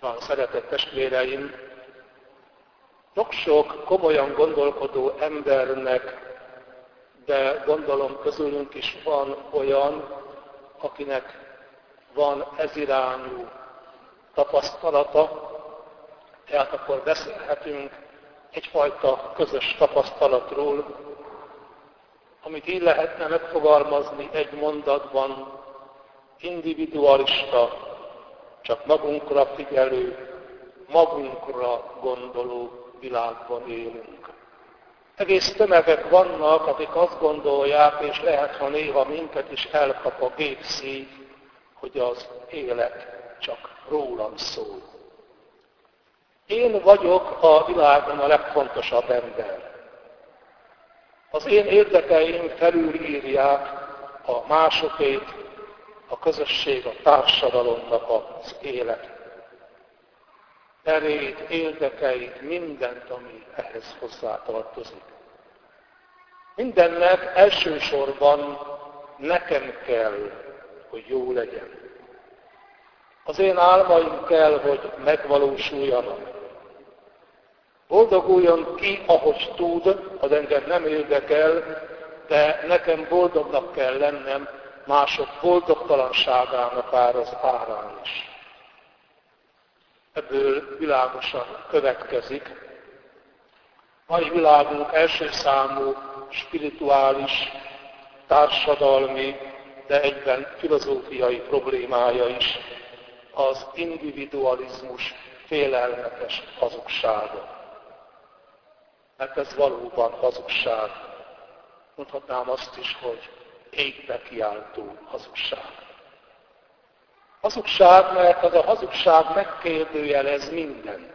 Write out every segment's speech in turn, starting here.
Szeretett testvéreim, sok komolyan gondolkodó embernek, de gondolom közülünk is van olyan, akinek van ezirányú tapasztalata, tehát akkor beszélhetünk egyfajta közös tapasztalatról, amit így lehetne megfogalmazni egy mondatban: individualista, csak magunkra figyelő, magunkra gondoló világban élünk. Egész tömegek vannak, akik azt gondolják, és lehet, ha néha minket is elkap a gépszív, hogy az élet csak rólam szól. Én vagyok a világon a legfontosabb ember. Az én érdekeim felülírják a másokét, a közösség, a társadalomnak az élet erejét, érdekeit, mindent, ami ehhez hozzátartozik. Mindennek elsősorban nekem kell, hogy jó legyen. Az én álmaim kell, hogy megvalósuljanak. Boldoguljon ki, ahogy tud, az engem nem érdekel, de nekem boldognak kell lennem, mások boldogtalanságának az árán is. Ebből világosan következik mai világunk első számú spirituális, társadalmi, de egyben filozófiai problémája is, az individualizmus félelmetes hazugsága. Mert ez valóban hazugság. Mondhatnám azt is, hogy égbe kiáltó hazugság. Hazugság, mert az a hazugság megkérdőjelez mindent.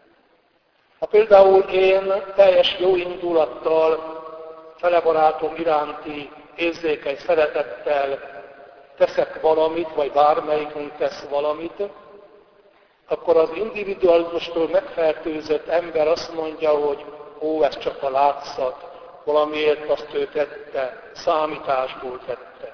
Ha például én teljes jó indulattal, fele barátom iránti érzékeny szeretettel teszek valamit, vagy bármelyikünk tesz valamit, akkor az individualizmustól megfertőzött ember azt mondja, hogy ez csak a látszat, valamiért azt ő tette, számításból tette.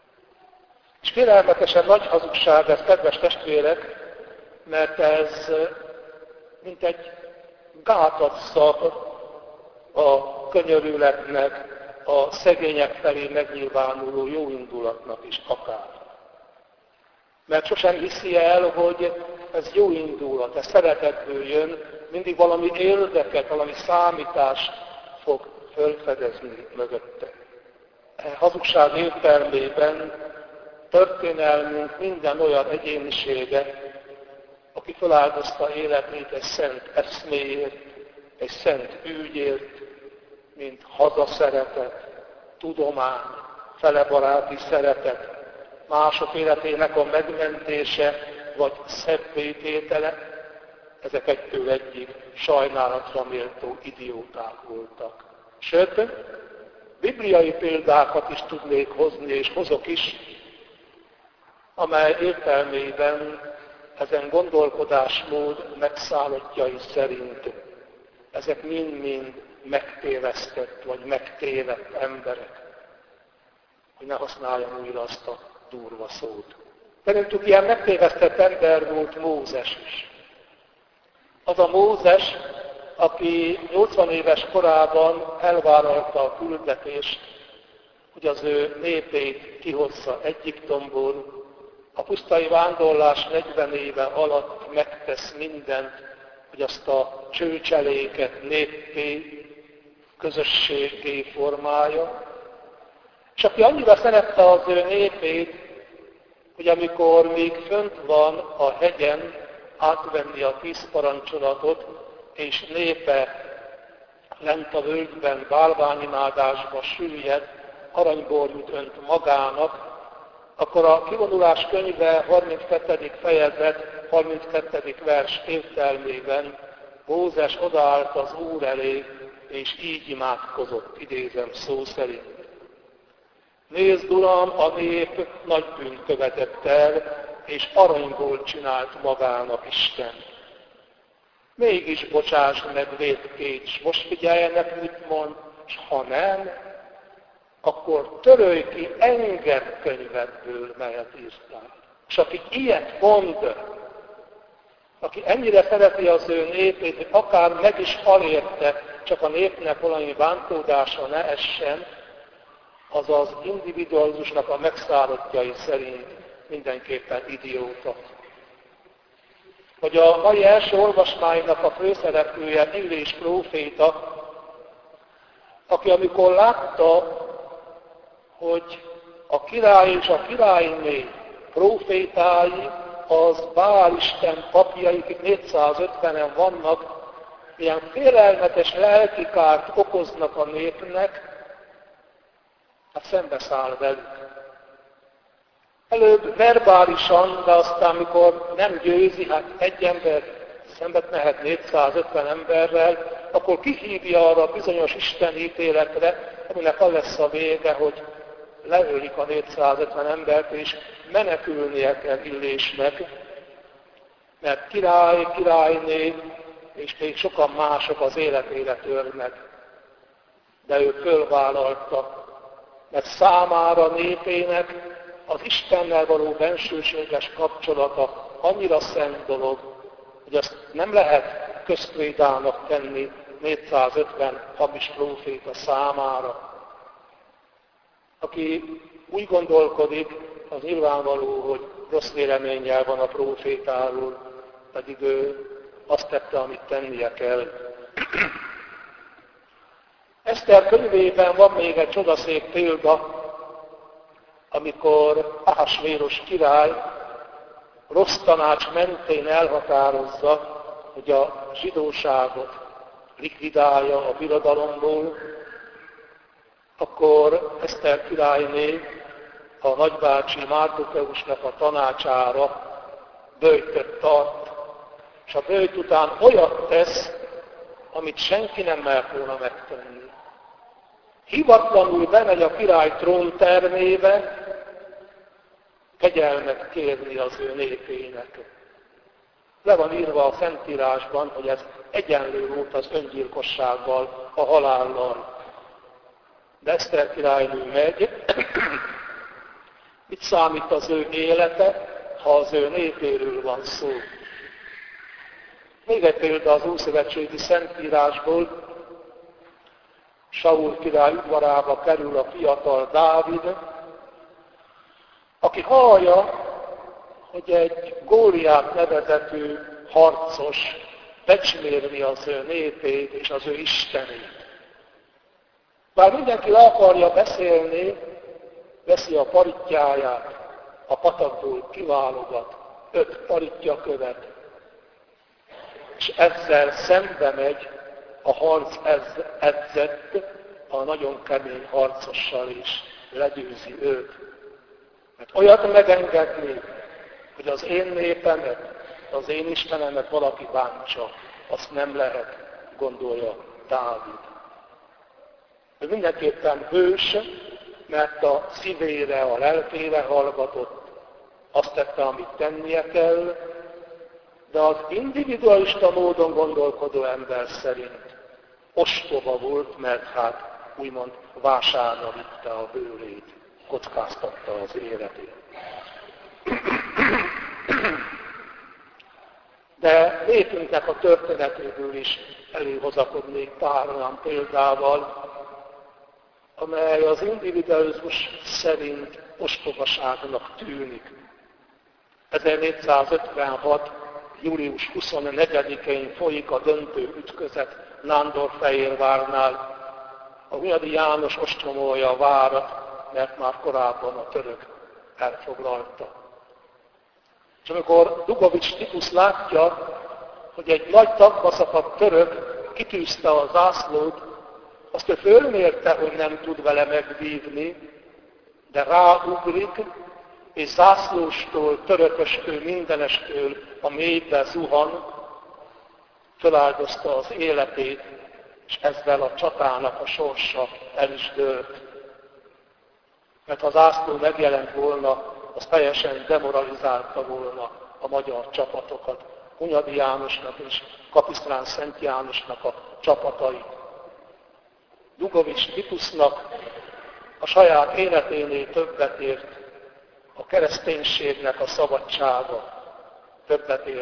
És félelmetesen nagy hazugság ez, kedves testvérek, mert ez mint egy gátat szab a könyörületnek, a szegények felé megnyilvánuló jóindulatnak is akár. Mert sosem hiszi el, hogy ez jó indulat, ez szeretetből jön, mindig valami érdeket, valami számítást fog felfedezni mögötte. Hazugság értelmében történelmünk minden olyan egyénisége, aki feláldozta életét egy szent eszméért, egy szent ügyért, mint hazaszeretet, tudomány, felebaráti szeretet, mások életének a megmentése, vagy szebbététele, ezek egytől egyig sajnálatra méltó idióták voltak. Sőt, bibliai példákat is tudnék hozni, és hozok is, amely értelmében ezen gondolkodásmód megszállottjai szerint ezek mind-mind megtévesztett vagy megtévedt emberek, hogy ne használjam újra azt a durva szót. Szerintük ilyen megtévesztett ember volt Mózes is. Az a Mózes, aki 80 éves korában elvállalta a küldetést, hogy az ő népét kihozza Egyiptomból, a pusztai vándorlás 40 éve alatt megtesz mindent, hogy azt a csőcseléket néppé, közösségé formálja, és aki annyira szerette az ő népét, hogy amikor még fönt van a hegyen, átvenni a 10 parancsolatot, és népe lent a völgyben bálványimádásba süllyed, aranyborjút önt magának, akkor a Kivonulás könyve 32. fejezet, 32. vers értelmében Mózes odaállt az Úr elé, és így imádkozott, idézem szó szerint. Nézd, Uram, a nép nagy bűnt követett el, és aranyból csinált magának Isten. Mégis bocsásd meg, vétkécs, most figyeljenek, mit mond, és ha nem, akkor törölj ki engem könyvedből, melyet írtál. És aki ilyet mond, aki ennyire szereti az ő népét, hogy akár meg is halérte, csak a népnek valami bántódása ne essen, az az individualizmusnak a megszállottjai szerint mindenképpen idióta. Hogy a mai első olvasmánynak a főszereplője Illés próféta, aki amikor látta, hogy a király és a királyné prófétái, az Bál Isten papjai, akik 450-en vannak, ilyen félelmetes lelkikárt okoznak a népnek, hát szembeszáll velük. Előbb verbálisan, de aztán, mikor nem győzi, hát egy ember szembet mehet 450 emberrel, akkor kihívja arra bizonyos Isten ítéletre, aminek az lesz a vége, hogy leölik a 450 embert, és menekülnie kell Illésnek, mert király, királyné, és még sokan mások az életére törnek. De ő fölvállalta, mert számára népének az Istennel való bensőséges kapcsolata annyira szent dolog, hogy azt nem lehet köztvédának tenni 450 hamis próféta számára. Aki úgy gondolkodik, az nyilvánvaló, hogy rossz véleménnyel van a prófétáról, pedig ő azt tette, amit tennie kell. Eszter könyvében van még egy csodaszép példa, amikor Ahasvéros király rossz tanács mentén elhatározza, hogy a zsidóságot likvidálja a birodalomból, akkor Eszter királyné a nagybácsi Márdokeusnak a tanácsára böjtöt tart, és a böjt után olyat tesz, amit senki nem mert volna megtenni. Hivatlanul bemegy a király tróntermébe, kegyelmet kérni az ő népének. Le van írva a Szentírásban, hogy ez egyenlő volt az öngyilkossággal, a halállal. De Eszter királynő megy, mit számít az ő élete, ha az ő népéről van szó. Még egy példa az Ószövetségi Szentírásból, Saul király udvarába kerül a fiatal Dávid, aki hallja, hogy egy Góliát nevezetű harcos becsmérli az ő népét és az ő istenét. Bár mindenki le akarja beszélni, veszi a parittyáját, a patakból kiválogat 5 paritja követ, és ezzel szembe megy a harc edzett, a nagyon kemény harcossal is legyőzi őt. Mert olyat megengedni, hogy az én népemet, az én Istenemet valaki bántsa, azt nem lehet, gondolja Dávid. Ő mindenképpen hős, mert a szívére, a lelkére hallgatott, azt tette, amit tennie kell, de az individualista módon gondolkodó ember szerint ostoba volt, mert hát úgymond vásárra vitte a bőrét, kockáztatta az életét. De népünknek a történetéből is előhozakodnék pár olyan példával, amely az individualizmus szerint ostobaságnak tűnik. 1456. július 24-én folyik a döntő ütközet Nándorfehérvárnál. A Hunyadi János ostromolja a várat, mert már korábban a török elfoglalta. És amikor Dugovics Titus látja, hogy egy nagy tagba szakadt török kitűzte a zászlót, azt ő fölmérte, hogy nem tud vele megvívni, de ráugrik, és zászlóstól, törököstől, mindenestől a mélybe zuhan, feláldozta az életét, és ezzel a csatának a sorsa el is dőlt. Mert ha az zászló megjelent volna, az teljesen demoralizálta volna a magyar csapatokat, Hunyadi Jánosnak és Kapisztrán Szent Jánosnak a csapatait. Dugovics Titusnak a saját életénél többet ért a kereszténységnek a szabadsága, többet ért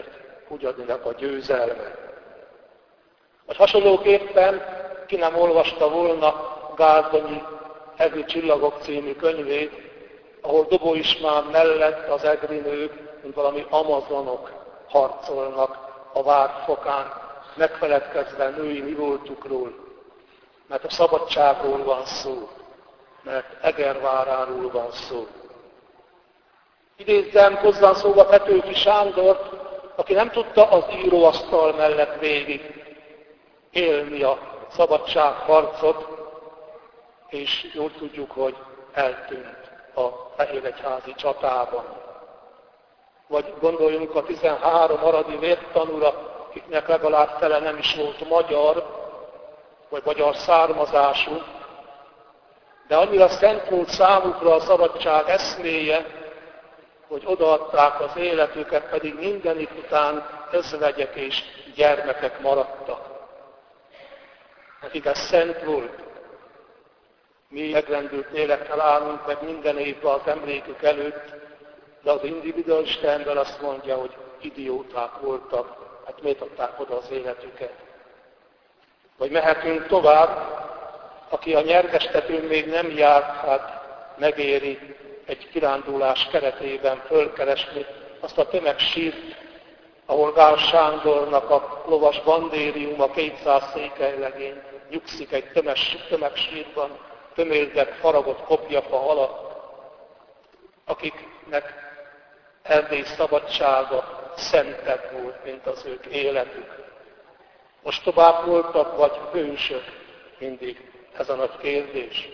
ugyaninek a győzelme. Vagy hasonlóképpen ki nem olvasta volna Gárdonyi Egri Csillagok című könyvét, ahol Dobó István mellett az egrinők, mint valami amazonok harcolnak a vár fokán, megfeledkezve női mi voltukról, mert a szabadságról van szó, mert Egerváráról van szó. Idézzem hozzá szóba Petőfi Sándort, aki nem tudta az íróasztal mellett végig élni a szabadságharcot, és jól tudjuk, hogy eltűnt a Fehéregyházi csatában. Vagy gondoljunk a 13 aradi vértanúra, akiknek legalább fele nem is volt magyar, vagy magyar származású, de annyira szent volt számukra a szabadság eszméje, hogy odaadták az életüket, pedig mindenik után özvegyek és gyermekek maradtak. Nekik ez szent volt. Mi megrendült lélekkel állunk meg minden évben az emlékük előtt, de az individualista ember azt mondja, hogy idióták voltak, hát miért adták oda az életüket. Vagy mehetünk tovább, aki a nyergestetőn még nem járt, hát megéri egy kirándulás keretében fölkeresni azt a tömegsírt, ahol Gál Sándornak a lovas bandériuma 200 székelylegény nyugszik egy tömegsírban, tömérdek, faragott kopjafa alatt, akiknek Erdély szabadsága szentebb volt, mint az ők életük. Ostobák voltak, vagy hősök? Mindig ez a nagy kérdés.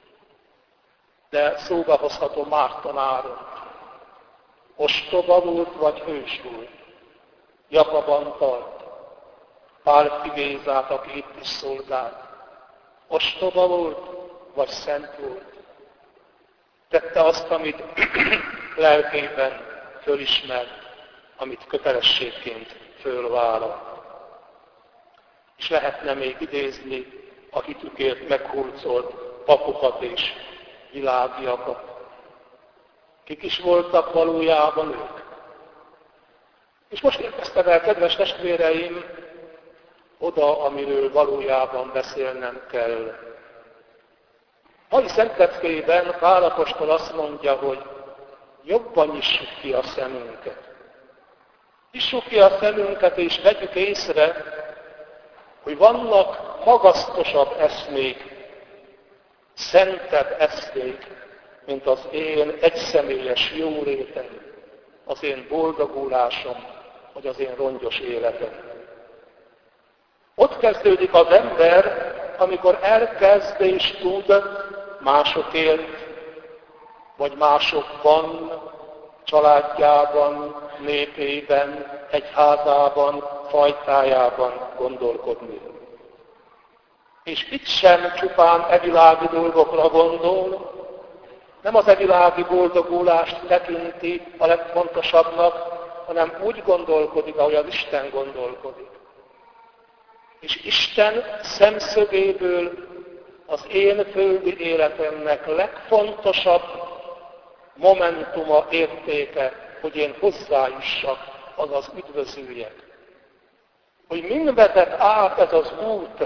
De szóba hozható Márton Áront. Ostoba volt, vagy hős volt? Jakab Antalt, Pálffy Gézát, aki itt is szolgált. Ostoba volt, vagy szent volt? Tette azt, amit lelkében fölismert, amit kötelességként fölvállalt. És lehetne még idézni a hitükért meghurcolt papokat és világiakat. Kik is voltak valójában ők? És most érkeztem el, kedves testvéreim, oda, amiről valójában beszélnem kell. Mai szentleckében Pál apostol azt mondja, hogy jobban nyissuk ki a szemünket. Nyissuk ki a szemünket, és vegyük észre, hogy vannak magasztosabb eszmék, szentebb eszmék, mint az én egyszemélyes jólétem, az én boldogulásom, vagy az én rongyos életem. Ott kezdődik az ember, amikor elkezd és tud másokért, vagy másokban, családjában, népében, egyházában, fajtájában gondolkodni. És itt sem csupán evilági dolgokra gondol, nem az evilági boldogulást tekinti a legfontosabbnak, hanem úgy gondolkodik, ahogy az Isten gondolkodik. És Isten szemszögéből az én földi életemnek legfontosabb momentuma, értéke, hogy én hozzájussak, azaz üdvözüljek. Hogy mind vezet át ez az út,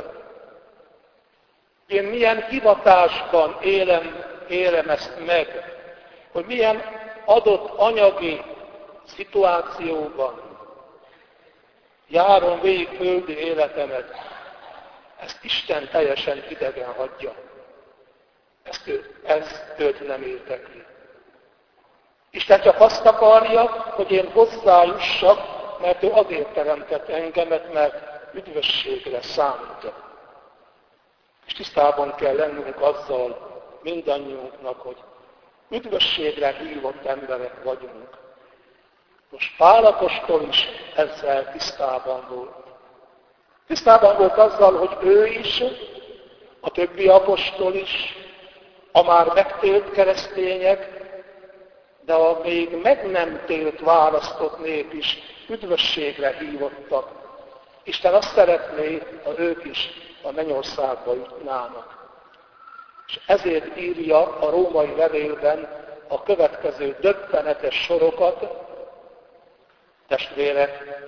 én milyen hivatásban élem ezt meg, hogy milyen adott anyagi szituációban járom végig földi életemet, ezt Isten teljesen idegen hagyja. Ezt őt nem értekli. Isten csak azt akarja, hogy én hozzájussak, mert ő azért teremtett engemet, mert üdvösségre számít. És tisztában kell lennünk azzal mindannyiunknak, hogy üdvösségre hívott emberek vagyunk. Most Pál apostol is ezzel tisztában volt. Tisztában volt azzal, hogy ő is, a többi apostol is, a már megtélt keresztények, de a még meg nem télt választott nép is üdvösségre hívottak. Isten azt szeretné, ha ők is a mennyországba jutnának. És ezért írja a római levélben a következő döbbenetes sorokat. Testvérek,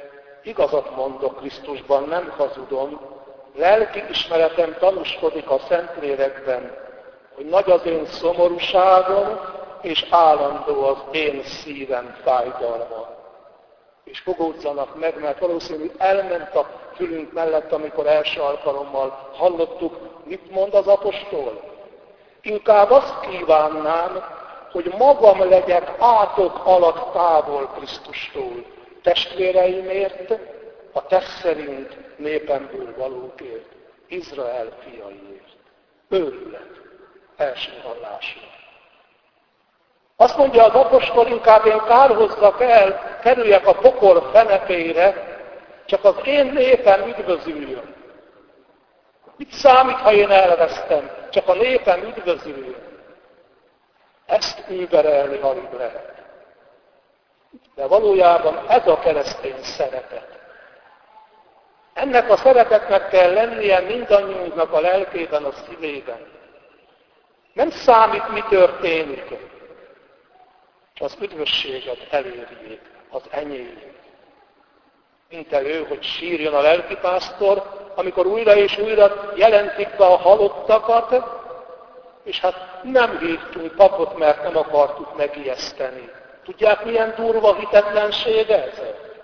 igazat mondok Krisztusban, nem hazudom, lelki ismeretem tanúskodik a Szentlélekben, hogy nagy az én szomorúságom, és állandó az én szívem fájdalma. És fogódzanak meg, mert valószínűleg elment a fülünk mellett, amikor első alkalommal hallottuk, mit mond az apostol. Inkább azt kívánnám, hogy magam legyek átok alatt távol Krisztustól, testvéreimért, a test szerint népemből valókért, Izrael fiaiért. Őrület, első hallásra. Azt mondja az apostol, inkább én kárhozzak el, kerüljek a pokol fenekére, csak az én népem üdvözüljön. Mit számít, ha én elvesztem? Csak a népem üdvözüljön. Ezt überelni alig lehet. De valójában ez a keresztény szeretet. Ennek a szeretetnek kell lennie mindannyiunknak a lelkében, a szívében. Nem számít, mi történik. Az üdvösséget elérjék, az enyéjét. Mint ő, hogy sírjon a lelkipásztor, amikor újra és újra jelentik be a halottakat, és hát nem hívtunk papot, mert nem akartuk megijeszteni. Tudják, milyen durva hitetlenség ez?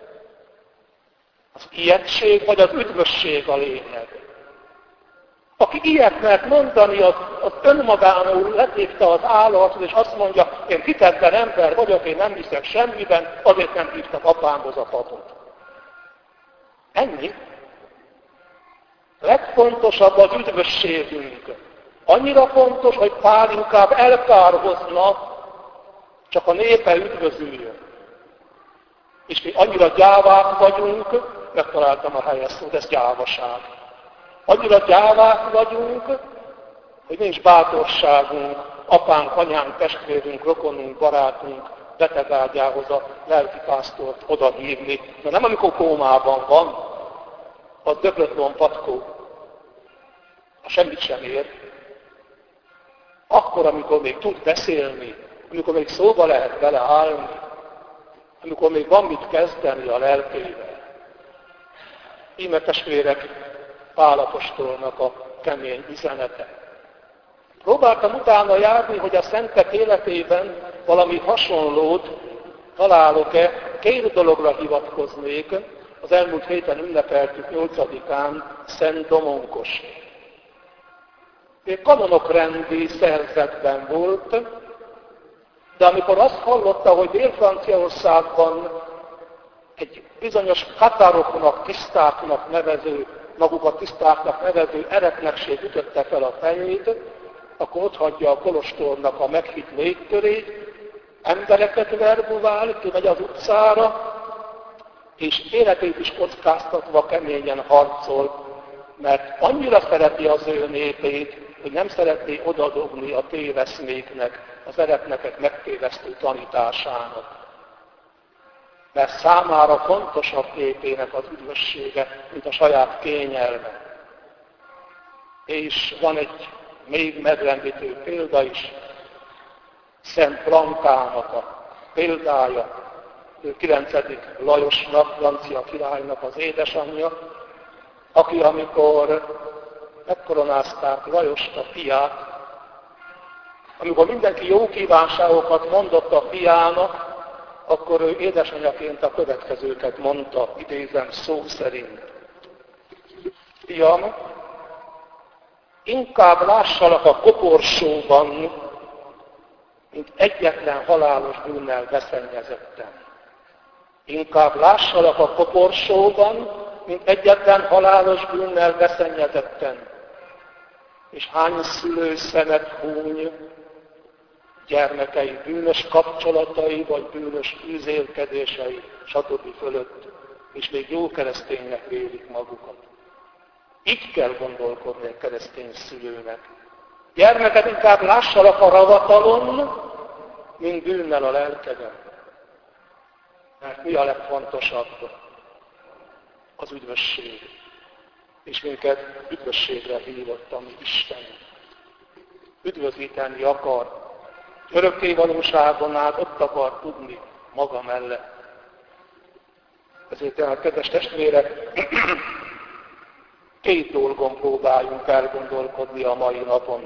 Az ijegység vagy az üdvösség a lényeg. Aki ilyet mert mondani, az önmagánul letépte az állatot, és azt mondja, én hitetlen ember vagyok, én nem hiszek semmiben, azért nem hívtam apámhoz a papot. Ennyi. Legfontosabb az üdvösségünk. Annyira fontos, hogy Pál inkább elkárhozna, csak a népe üdvözüljön. És mi annyira gyávák vagyunk, megtaláltam a helyes szót, ez gyávaság. Annyira gyávák vagyunk, hogy nincs bátorságunk, apánk, anyánk, testvérünk, rokonunk, barátunk betegágyához a lelkipásztort odahívni. De nem amikor kómában van, az döglött van patkó, ha semmit sem ér. Akkor, amikor még tud beszélni, amikor még szóba lehet vele állni, amikor még van mit kezdeni a lelkével. Íme testvérek, Pál apostolnak a kemény üzenete. Próbáltam utána járni, hogy a szentek életében valami hasonlót találok-e, két dologra hivatkoznék. Az elmúlt héten ünnepeltük 8-án Szent Domonkost. Még kanonokrendi szerzetben volt, de amikor azt hallotta, hogy Dél-Franciaországban egy bizonyos katároknak, tisztáknak nevező, magukat tisztáknak nevező eretnekség ütötte fel a fejét, akkor ott hagyja a kolostornak a meghitt légkörét, embereket verbuvál, kimegy az utcára, és életét is kockáztatva keményen harcol, mert annyira szereti az ő népét, hogy nem szeretné odadobni a téveszméknek, az eretnekek megtévesztő tanításának. Mert számára fontosabb népének az üdvössége, mint a saját kényelme. És van egy még megrendítő példa is, Szent Blankának a példája, ő 9. Lajosnak, francia királynak az édesanyja, aki amikor megkoronázták Lajost, a fiát, amikor mindenki jó kívánságokat mondott a fiának, akkor ő édesanyaként a következőket mondta, idézem szó szerint. Fiam, inkább lássalak a koporsóban, mint egyetlen halálos bűnnel beszennyezettem. Inkább lássalak a koporsóban, mint egyetlen halálos bűnnel beszennyezettem. És hány szülő szemet húny, gyermekei bűnös kapcsolatai, vagy bűnös üzélkedései, stb. Fölött, és még jó kereszténynek vélik magukat. Így kell gondolkodni a keresztény szülőnek. Gyermeket inkább lássalak a ravatalon, mint bűnnel a lelkeden. Mert mi a legfontosabb? Az üdvösség. És minket üdvösségre hívott a mi Isten. Üdvözíteni akar. Örökké valóságon át ott akar tudni maga mellett. Ezért tehát, kedves testvérek, két dolgon próbáljunk elgondolkodni a mai napon.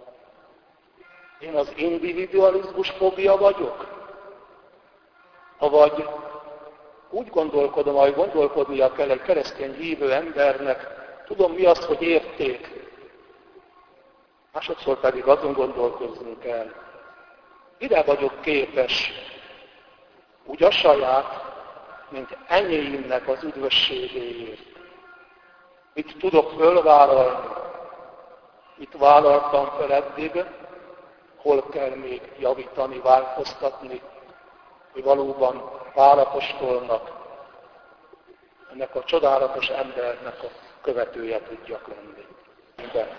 Én az individualizmus fóbia vagyok? Avagy úgy gondolkodom, ahogy gondolkodnia kell egy keresztény hívő embernek, tudom mi az, hogy érték. Másodszor pedig azon gondolkoznunk kell. Mire vagyok képes? Úgy a saját, mint enyémnek az üdvösségéért. Mit tudok fölvállalni? Mit vállaltam fel eddig? Hol kell még javítani, változtatni, hogy valóban Pál apostolnak, ennek a csodálatos embernek a követője tudjak lenni.